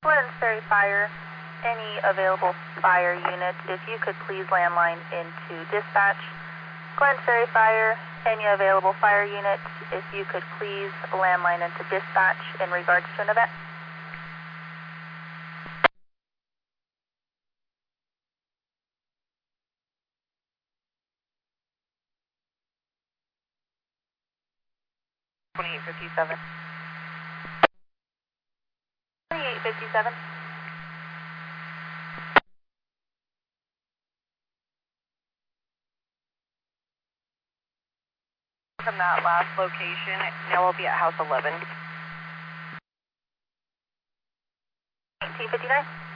Glen Ferry Fire, any available fire units, if you could please landline into dispatch. Glen Ferry Fire, any available fire units, if you could please landline into dispatch in regards to an event. $28.57. $28.57. From that last location, now we'll be at house 11. 1859.